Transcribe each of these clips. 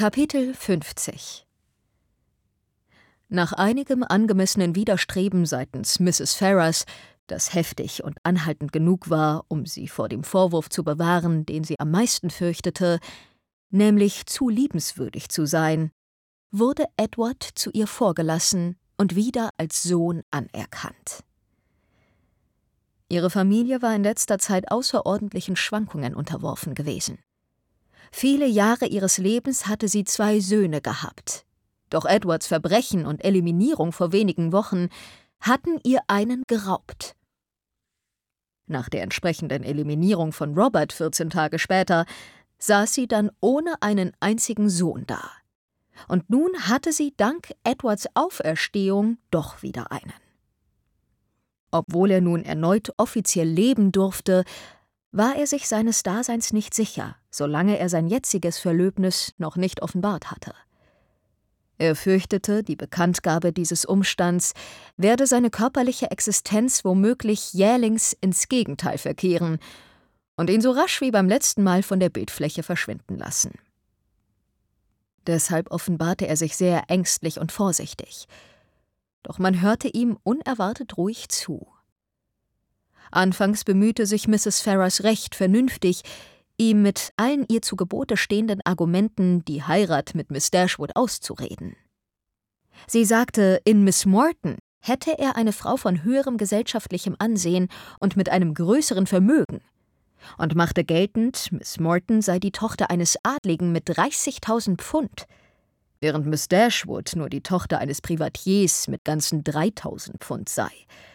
Kapitel 50. Nach einigem angemessenen Widerstreben seitens Mrs. Ferrars, das heftig und anhaltend genug war, um sie vor dem Vorwurf zu bewahren, den sie am meisten fürchtete, nämlich zu liebenswürdig zu sein, wurde Edward zu ihr vorgelassen und wieder als Sohn anerkannt. Ihre Familie war in letzter Zeit außerordentlichen Schwankungen unterworfen gewesen. Viele Jahre ihres Lebens hatte sie 2 Söhne gehabt. Doch Edwards Verbrechen und Eliminierung vor wenigen Wochen hatten ihr einen geraubt. Nach der entsprechenden Eliminierung von Robert 14 Tage später saß sie dann ohne einen einzigen Sohn da. Und nun hatte sie dank Edwards Auferstehung doch wieder einen. Obwohl er nun erneut offiziell leben durfte, war er sich seines Daseins nicht sicher, solange er sein jetziges Verlöbnis noch nicht offenbart hatte. Er fürchtete, die Bekanntgabe dieses Umstands werde seine körperliche Existenz womöglich jählings ins Gegenteil verkehren und ihn so rasch wie beim letzten Mal von der Bildfläche verschwinden lassen. Deshalb offenbarte er sich sehr ängstlich und vorsichtig. Doch man hörte ihm unerwartet ruhig zu. Anfangs bemühte sich Mrs. Ferrars recht vernünftig, ihm mit allen ihr zu Gebote stehenden Argumenten die Heirat mit Miss Dashwood auszureden. Sie sagte, in Miss Morton hätte er eine Frau von höherem gesellschaftlichem Ansehen und mit einem größeren Vermögen und machte geltend, Miss Morton sei die Tochter eines Adligen mit 30.000 Pfund, während Miss Dashwood nur die Tochter eines Privatiers mit ganzen 3.000 Pfund sei.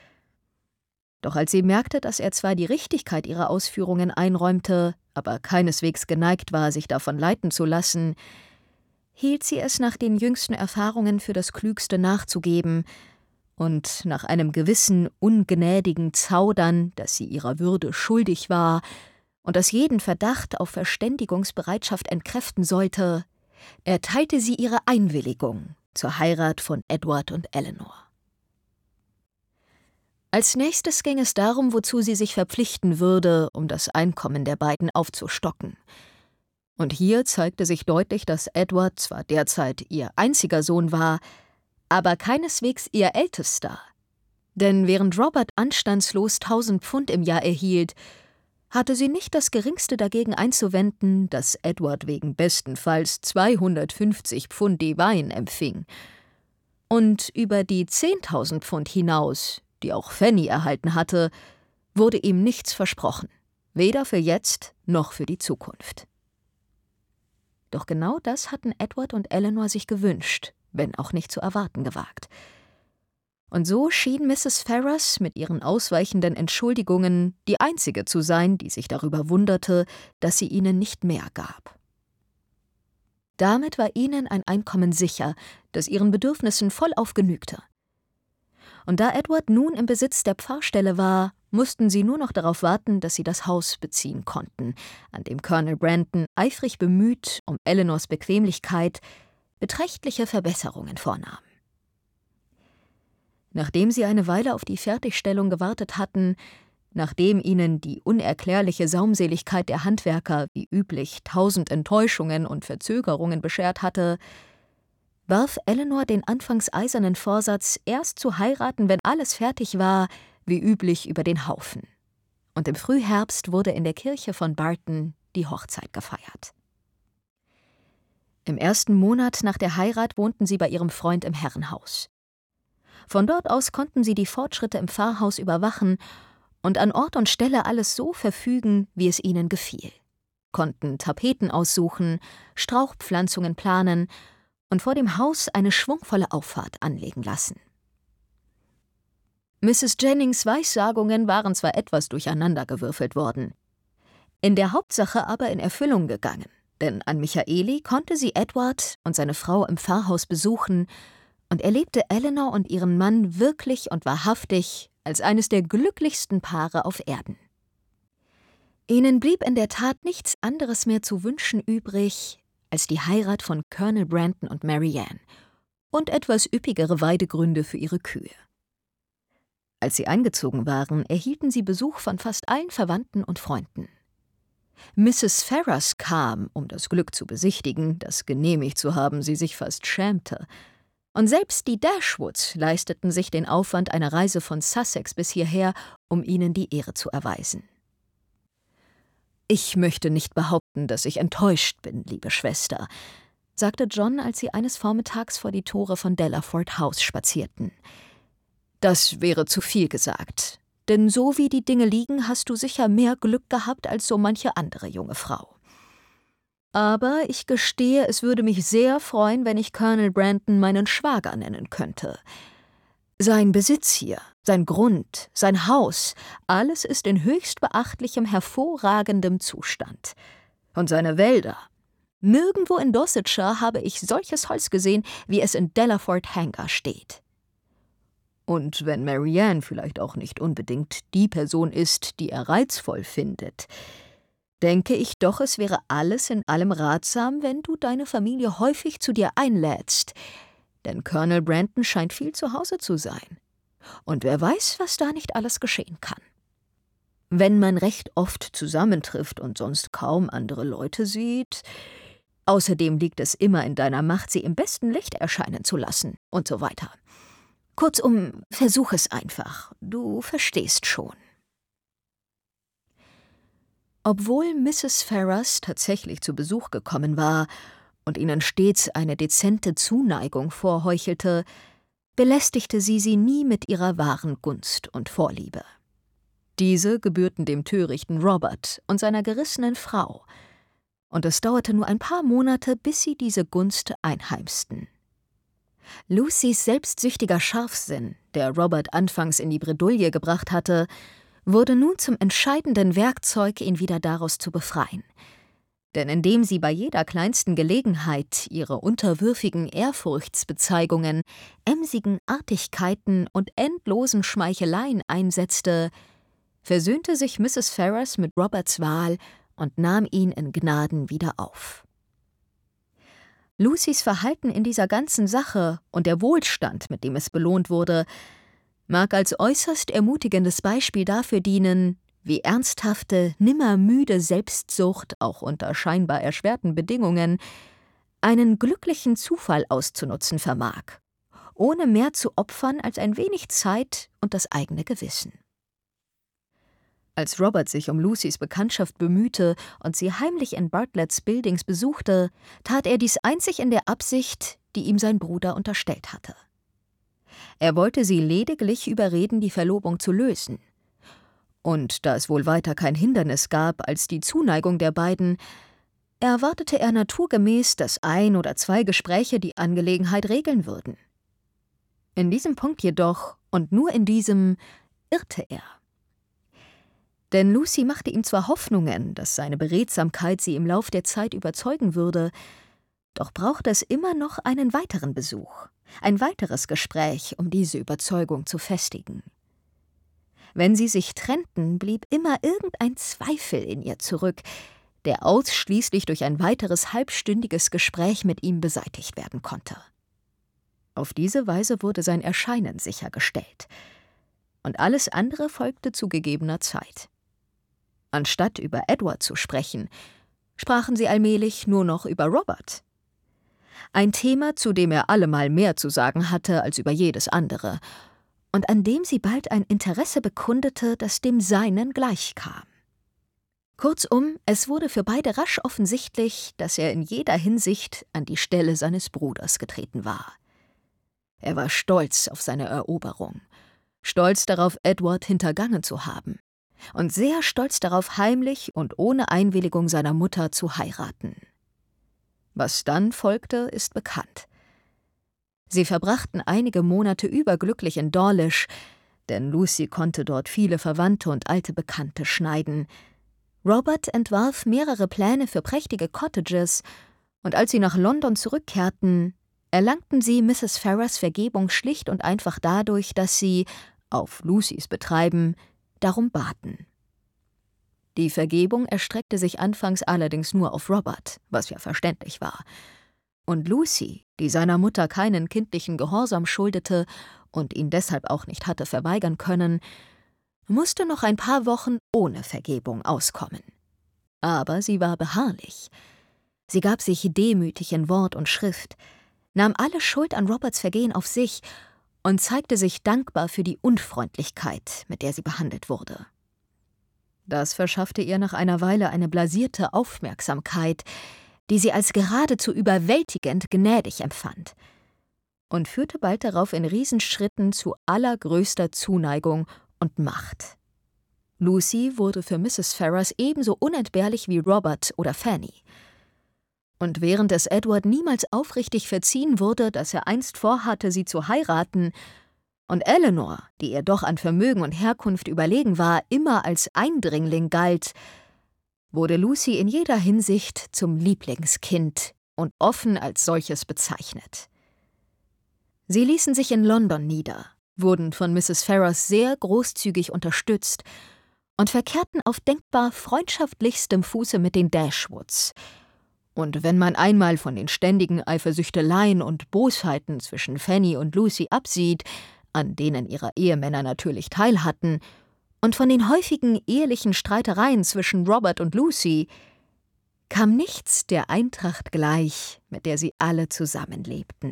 Doch als sie merkte, dass er zwar die Richtigkeit ihrer Ausführungen einräumte, aber keineswegs geneigt war, sich davon leiten zu lassen, hielt sie es nach den jüngsten Erfahrungen für das Klügste nachzugeben und nach einem gewissen ungnädigen Zaudern, das sie ihrer Würde schuldig war und das jeden Verdacht auf Verständigungsbereitschaft entkräften sollte, erteilte sie ihre Einwilligung zur Heirat von Edward und Eleanor. Als nächstes ging es darum, wozu sie sich verpflichten würde, um das Einkommen der beiden aufzustocken. Und hier zeigte sich deutlich, dass Edward zwar derzeit ihr einziger Sohn war, aber keineswegs ihr ältester. Denn während Robert anstandslos 1.000 Pfund im Jahr erhielt, hatte sie nicht das Geringste dagegen einzuwenden, dass Edward wegen bestenfalls 250 Pfund Devine empfing. Und über die 10.000 Pfund hinaus, die auch Fanny erhalten hatte, wurde ihm nichts versprochen, weder für jetzt noch für die Zukunft. Doch genau das hatten Edward und Eleanor sich gewünscht, wenn auch nicht zu erwarten gewagt. Und so schien Mrs. Ferrars mit ihren ausweichenden Entschuldigungen die einzige zu sein, die sich darüber wunderte, dass sie ihnen nicht mehr gab. Damit war ihnen ein Einkommen sicher, das ihren Bedürfnissen vollauf genügte. Und da Edward nun im Besitz der Pfarrstelle war, mussten sie nur noch darauf warten, dass sie das Haus beziehen konnten, an dem Colonel Brandon eifrig bemüht, um Eleanors Bequemlichkeit, beträchtliche Verbesserungen vornahm. Nachdem sie eine Weile auf die Fertigstellung gewartet hatten, nachdem ihnen die unerklärliche Saumseligkeit der Handwerker wie üblich 1000 Enttäuschungen und Verzögerungen beschert hatte, warf Eleanor den anfangs eisernen Vorsatz, erst zu heiraten, wenn alles fertig war, wie üblich über den Haufen. Und im Frühherbst wurde in der Kirche von Barton die Hochzeit gefeiert. Im ersten Monat nach der Heirat wohnten sie bei ihrem Freund im Herrenhaus. Von dort aus konnten sie die Fortschritte im Pfarrhaus überwachen und an Ort und Stelle alles so verfügen, wie es ihnen gefiel, konnten Tapeten aussuchen, Strauchpflanzungen planen und vor dem Haus eine schwungvolle Auffahrt anlegen lassen. Mrs. Jennings' Weissagungen waren zwar etwas durcheinandergewürfelt worden, in der Hauptsache aber in Erfüllung gegangen, denn an Michaeli konnte sie Edward und seine Frau im Pfarrhaus besuchen und erlebte Eleanor und ihren Mann wirklich und wahrhaftig als eines der glücklichsten Paare auf Erden. Ihnen blieb in der Tat nichts anderes mehr zu wünschen übrig, als die Heirat von Colonel Brandon und Marianne und etwas üppigere Weidegründe für ihre Kühe. Als sie eingezogen waren, erhielten sie Besuch von fast allen Verwandten und Freunden. Mrs. Ferrars kam, um das Glück zu besichtigen, das genehmigt zu haben sie sich fast schämte. Und selbst die Dashwoods leisteten sich den Aufwand einer Reise von Sussex bis hierher, um ihnen die Ehre zu erweisen. »Ich möchte nicht behaupten, dass ich enttäuscht bin, liebe Schwester«, sagte John, als sie eines Vormittags vor die Tore von Delaford House spazierten. »Das wäre zu viel gesagt. Denn so wie die Dinge liegen, hast du sicher mehr Glück gehabt als so manche andere junge Frau. Aber ich gestehe, es würde mich sehr freuen, wenn ich Colonel Brandon meinen Schwager nennen könnte. Sein Besitz hier, sein Grund, sein Haus, alles ist in höchst beachtlichem, hervorragendem Zustand. Und seine Wälder. Nirgendwo in Dorsetshire habe ich solches Holz gesehen, wie es in Delaford Hanger steht. Und wenn Marianne vielleicht auch nicht unbedingt die Person ist, die er reizvoll findet, denke ich doch, es wäre alles in allem ratsam, wenn du deine Familie häufig zu dir einlädst, denn Colonel Brandon scheint viel zu Hause zu sein. Und wer weiß, was da nicht alles geschehen kann. Wenn man recht oft zusammentrifft und sonst kaum andere Leute sieht. Außerdem liegt es immer in deiner Macht, sie im besten Licht erscheinen zu lassen und so weiter. Kurzum, versuch es einfach. Du verstehst schon. Obwohl Mrs. Ferrars tatsächlich zu Besuch gekommen war und ihnen stets eine dezente Zuneigung vorheuchelte, belästigte sie nie mit ihrer wahren Gunst und Vorliebe. Diese gebührten dem törichten Robert und seiner gerissenen Frau, und es dauerte nur ein paar Monate, bis sie diese Gunst einheimsten. Lucys selbstsüchtiger Scharfsinn, der Robert anfangs in die Bredouille gebracht hatte, wurde nun zum entscheidenden Werkzeug, ihn wieder daraus zu befreien. Denn indem sie bei jeder kleinsten Gelegenheit ihre unterwürfigen Ehrfurchtsbezeigungen, emsigen Artigkeiten und endlosen Schmeicheleien einsetzte, versöhnte sich Mrs. Ferrars mit Roberts Wahl und nahm ihn in Gnaden wieder auf. Lucys Verhalten in dieser ganzen Sache und der Wohlstand, mit dem es belohnt wurde, mag als äußerst ermutigendes Beispiel dafür dienen, wie ernsthafte, nimmermüde Selbstsucht, auch unter scheinbar erschwerten Bedingungen, einen glücklichen Zufall auszunutzen vermag, ohne mehr zu opfern als ein wenig Zeit und das eigene Gewissen. Als Robert sich um Lucys Bekanntschaft bemühte und sie heimlich in Bartletts Buildings besuchte, tat er dies einzig in der Absicht, die ihm sein Bruder unterstellt hatte. Er wollte sie lediglich überreden, die Verlobung zu lösen. Und da es wohl weiter kein Hindernis gab als die Zuneigung der beiden, erwartete er naturgemäß, dass 1 oder 2 Gespräche die Angelegenheit regeln würden. In diesem Punkt jedoch, und nur in diesem, irrte er. Denn Lucy machte ihm zwar Hoffnungen, dass seine Beredsamkeit sie im Lauf der Zeit überzeugen würde, doch brauchte es immer noch einen weiteren Besuch, ein weiteres Gespräch, um diese Überzeugung zu festigen. Wenn sie sich trennten, blieb immer irgendein Zweifel in ihr zurück, der ausschließlich durch ein weiteres halbstündiges Gespräch mit ihm beseitigt werden konnte. Auf diese Weise wurde sein Erscheinen sichergestellt, und alles andere folgte zu gegebener Zeit. Anstatt über Edward zu sprechen, sprachen sie allmählich nur noch über Robert. Ein Thema, zu dem er allemal mehr zu sagen hatte als über jedes andere, und an dem sie bald ein Interesse bekundete, das dem seinen gleichkam. Kurzum, es wurde für beide rasch offensichtlich, dass er in jeder Hinsicht an die Stelle seines Bruders getreten war. Er war stolz auf seine Eroberung, stolz darauf, Edward hintergangen zu haben, und sehr stolz darauf, heimlich und ohne Einwilligung seiner Mutter zu heiraten. Was dann folgte, ist bekannt. Sie verbrachten einige Monate überglücklich in Dawlish, denn Lucy konnte dort viele Verwandte und alte Bekannte schneiden. Robert entwarf mehrere Pläne für prächtige Cottages, und als sie nach London zurückkehrten, erlangten sie Mrs. Ferrars Vergebung schlicht und einfach dadurch, dass sie, auf Lucys Betreiben, darum baten. Die Vergebung erstreckte sich anfangs allerdings nur auf Robert, was ja verständlich war. Und Lucy, die seiner Mutter keinen kindlichen Gehorsam schuldete und ihn deshalb auch nicht hatte verweigern können, musste noch ein paar Wochen ohne Vergebung auskommen. Aber sie war beharrlich. Sie gab sich demütig in Wort und Schrift, nahm alle Schuld an Roberts Vergehen auf sich und zeigte sich dankbar für die Unfreundlichkeit, mit der sie behandelt wurde. Das verschaffte ihr nach einer Weile eine blasierte Aufmerksamkeit, die sie als geradezu überwältigend gnädig empfand, und führte bald darauf in Riesenschritten zu allergrößter Zuneigung und Macht. Lucy wurde für Mrs. Ferrars ebenso unentbehrlich wie Robert oder Fanny. Und während es Edward niemals aufrichtig verziehen wurde, dass er einst vorhatte, sie zu heiraten, und Eleanor, die ihr doch an Vermögen und Herkunft überlegen war, immer als Eindringling galt, wurde Lucy in jeder Hinsicht zum Lieblingskind und offen als solches bezeichnet. Sie ließen sich in London nieder, wurden von Mrs. Ferrars sehr großzügig unterstützt und verkehrten auf denkbar freundschaftlichstem Fuße mit den Dashwoods. Und wenn man einmal von den ständigen Eifersüchteleien und Bosheiten zwischen Fanny und Lucy absieht, an denen ihre Ehemänner natürlich teilhatten, und von den häufigen ehelichen Streitereien zwischen Robert und Lucy, kam nichts der Eintracht gleich, mit der sie alle zusammenlebten.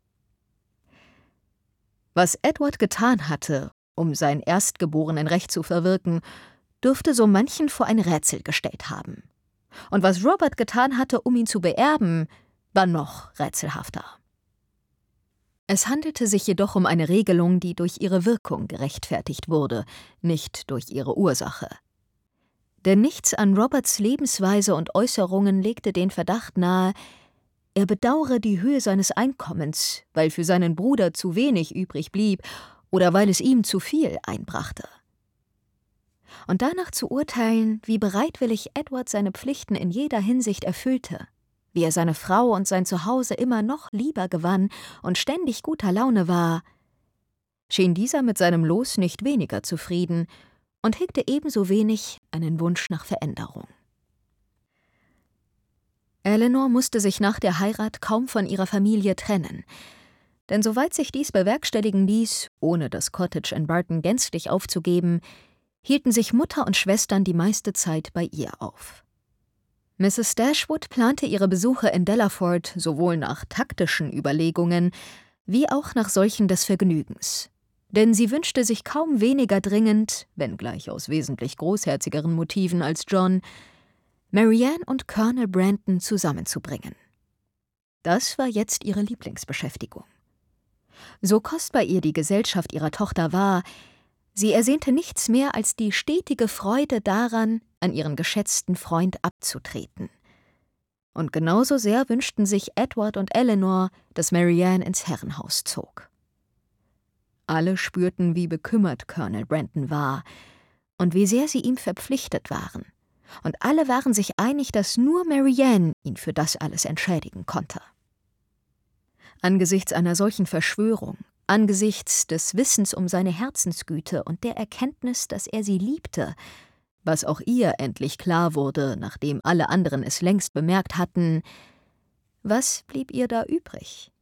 Was Edward getan hatte, um sein Erstgeborenenrecht zu verwirken, dürfte so manchen vor ein Rätsel gestellt haben. Und was Robert getan hatte, um ihn zu beerben, war noch rätselhafter. Es handelte sich jedoch um eine Regelung, die durch ihre Wirkung gerechtfertigt wurde, nicht durch ihre Ursache. Denn nichts an Roberts Lebensweise und Äußerungen legte den Verdacht nahe, er bedauere die Höhe seines Einkommens, weil für seinen Bruder zu wenig übrig blieb oder weil es ihm zu viel einbrachte. Und danach zu urteilen, wie bereitwillig Edward seine Pflichten in jeder Hinsicht erfüllte, wie er seine Frau und sein Zuhause immer noch lieber gewann und ständig guter Laune war, schien dieser mit seinem Los nicht weniger zufrieden und hegte ebenso wenig einen Wunsch nach Veränderung. Eleanor musste sich nach der Heirat kaum von ihrer Familie trennen, denn soweit sich dies bewerkstelligen ließ, ohne das Cottage in Barton gänzlich aufzugeben, hielten sich Mutter und Schwestern die meiste Zeit bei ihr auf. Mrs. Dashwood plante ihre Besuche in Delaford sowohl nach taktischen Überlegungen wie auch nach solchen des Vergnügens, denn sie wünschte sich kaum weniger dringend, wenngleich aus wesentlich großherzigeren Motiven als John, Marianne und Colonel Brandon zusammenzubringen. Das war jetzt ihre Lieblingsbeschäftigung. So kostbar ihr die Gesellschaft ihrer Tochter war, sie ersehnte nichts mehr als die stetige Freude daran, an ihren geschätzten Freund abzutreten. Und genauso sehr wünschten sich Edward und Eleanor, dass Marianne ins Herrenhaus zog. Alle spürten, wie bekümmert Colonel Brandon war und wie sehr sie ihm verpflichtet waren. Und alle waren sich einig, dass nur Marianne ihn für das alles entschädigen konnte. Angesichts einer solchen Verschwörung, angesichts des Wissens um seine Herzensgüte und der Erkenntnis, dass er sie liebte, was auch ihr endlich klar wurde, nachdem alle anderen es längst bemerkt hatten, was blieb ihr da übrig?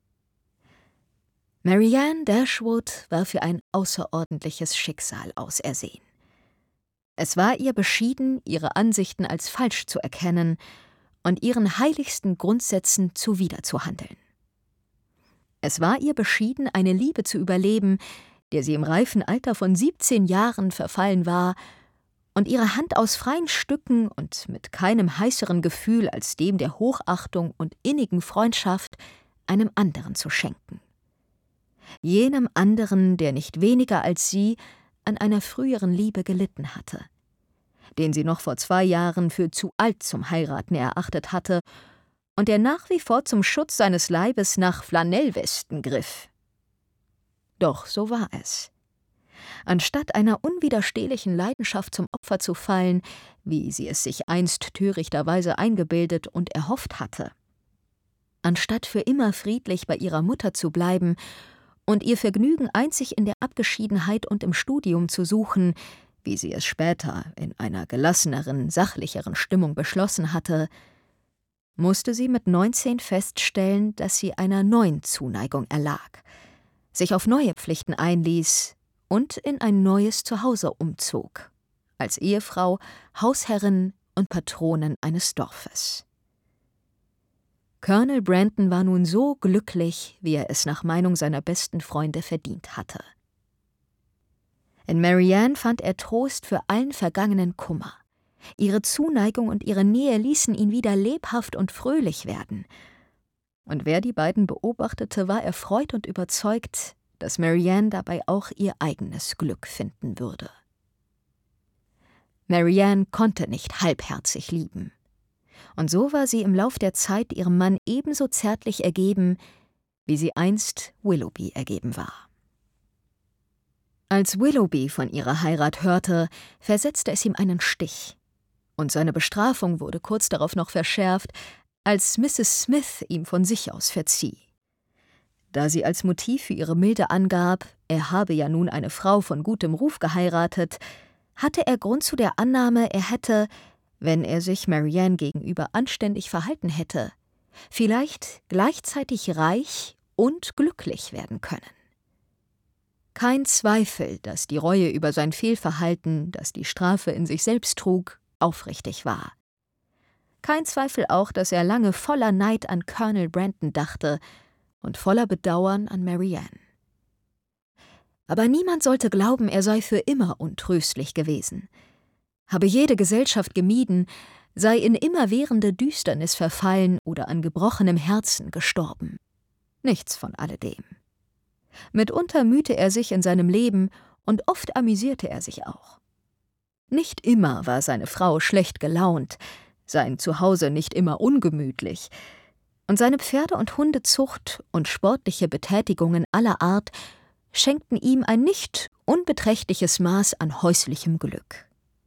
Marianne Dashwood war für ein außerordentliches Schicksal ausersehen. Es war ihr beschieden, ihre Ansichten als falsch zu erkennen und ihren heiligsten Grundsätzen zuwiderzuhandeln. Es war ihr beschieden, eine Liebe zu überleben, der sie im reifen Alter von 17 Jahren verfallen war, und ihre Hand aus freien Stücken und mit keinem heißeren Gefühl als dem der Hochachtung und innigen Freundschaft einem anderen zu schenken. Jenem anderen, der nicht weniger als sie an einer früheren Liebe gelitten hatte, den sie noch vor 2 Jahren für zu alt zum Heiraten erachtet hatte und der nach wie vor zum Schutz seines Leibes nach Flanellwesten griff. Doch so war es. Anstatt einer unwiderstehlichen Leidenschaft zum Opfer zu fallen, wie sie es sich einst törichterweise eingebildet und erhofft hatte, anstatt für immer friedlich bei ihrer Mutter zu bleiben und ihr Vergnügen einzig in der Abgeschiedenheit und im Studium zu suchen, wie sie es später in einer gelasseneren, sachlicheren Stimmung beschlossen hatte, musste sie mit 19 feststellen, dass sie einer neuen Zuneigung erlag, sich auf neue Pflichten einließ und in ein neues Zuhause umzog, als Ehefrau, Hausherrin und Patronen eines Dorfes. Colonel Brandon war nun so glücklich, wie er es nach Meinung seiner besten Freunde verdient hatte. In Marianne fand er Trost für allen vergangenen Kummer. Ihre Zuneigung und ihre Nähe ließen ihn wieder lebhaft und fröhlich werden. Und wer die beiden beobachtete, war erfreut und überzeugt, dass Marianne dabei auch ihr eigenes Glück finden würde. Marianne konnte nicht halbherzig lieben. Und so war sie im Lauf der Zeit ihrem Mann ebenso zärtlich ergeben, wie sie einst Willoughby ergeben war. Als Willoughby von ihrer Heirat hörte, versetzte es ihm einen Stich. Und seine Bestrafung wurde kurz darauf noch verschärft, als Mrs. Smith ihm von sich aus verzieh. Da sie als Motiv für ihre Milde angab, er habe ja nun eine Frau von gutem Ruf geheiratet, hatte er Grund zu der Annahme, er hätte, wenn er sich Marianne gegenüber anständig verhalten hätte, vielleicht gleichzeitig reich und glücklich werden können. Kein Zweifel, dass die Reue über sein Fehlverhalten, das die Strafe in sich selbst trug, aufrichtig war. Kein Zweifel auch, dass er lange voller Neid an Colonel Brandon dachte und voller Bedauern an Marianne. Aber niemand sollte glauben, er sei für immer untröstlich gewesen, habe jede Gesellschaft gemieden, sei in immerwährende Düsternis verfallen oder an gebrochenem Herzen gestorben. Nichts von alledem. Mitunter mühte er sich in seinem Leben und oft amüsierte er sich auch. Nicht immer war seine Frau schlecht gelaunt, sein Zuhause nicht immer ungemütlich, und seine Pferde- und Hundezucht und sportliche Betätigungen aller Art schenkten ihm ein nicht unbeträchtliches Maß an häuslichem Glück.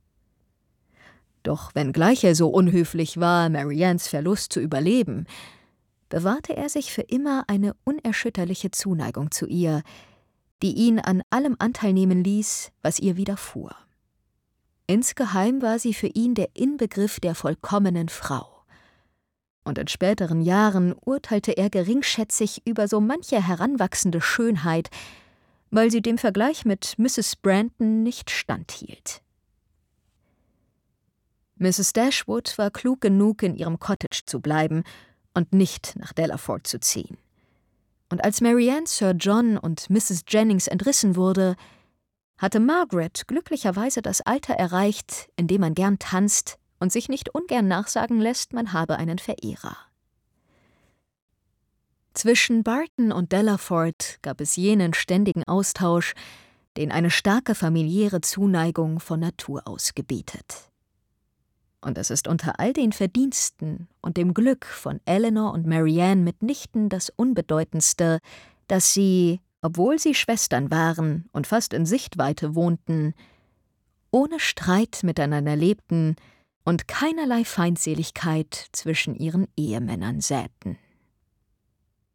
Doch wenngleich er so unhöflich war, Mariannes Verlust zu überleben, bewahrte er sich für immer eine unerschütterliche Zuneigung zu ihr, die ihn an allem Anteil nehmen ließ, was ihr widerfuhr. Insgeheim war sie für ihn der Inbegriff der vollkommenen Frau. Und in späteren Jahren urteilte er geringschätzig über so manche heranwachsende Schönheit, weil sie dem Vergleich mit Mrs. Brandon nicht standhielt. Mrs. Dashwood war klug genug, in ihrem Cottage zu bleiben und nicht nach Delaford zu ziehen. Und als Marianne Sir John und Mrs. Jennings entrissen wurde, hatte Margaret glücklicherweise das Alter erreicht, in dem man gern tanzt und sich nicht ungern nachsagen lässt, man habe einen Verehrer. Zwischen Barton und Delaford gab es jenen ständigen Austausch, den eine starke familiäre Zuneigung von Natur aus gebietet. Und es ist unter all den Verdiensten und dem Glück von Elinor und Marianne mitnichten das Unbedeutendste, dass sie, obwohl sie Schwestern waren und fast in Sichtweite wohnten, ohne Streit miteinander lebten und keinerlei Feindseligkeit zwischen ihren Ehemännern säten.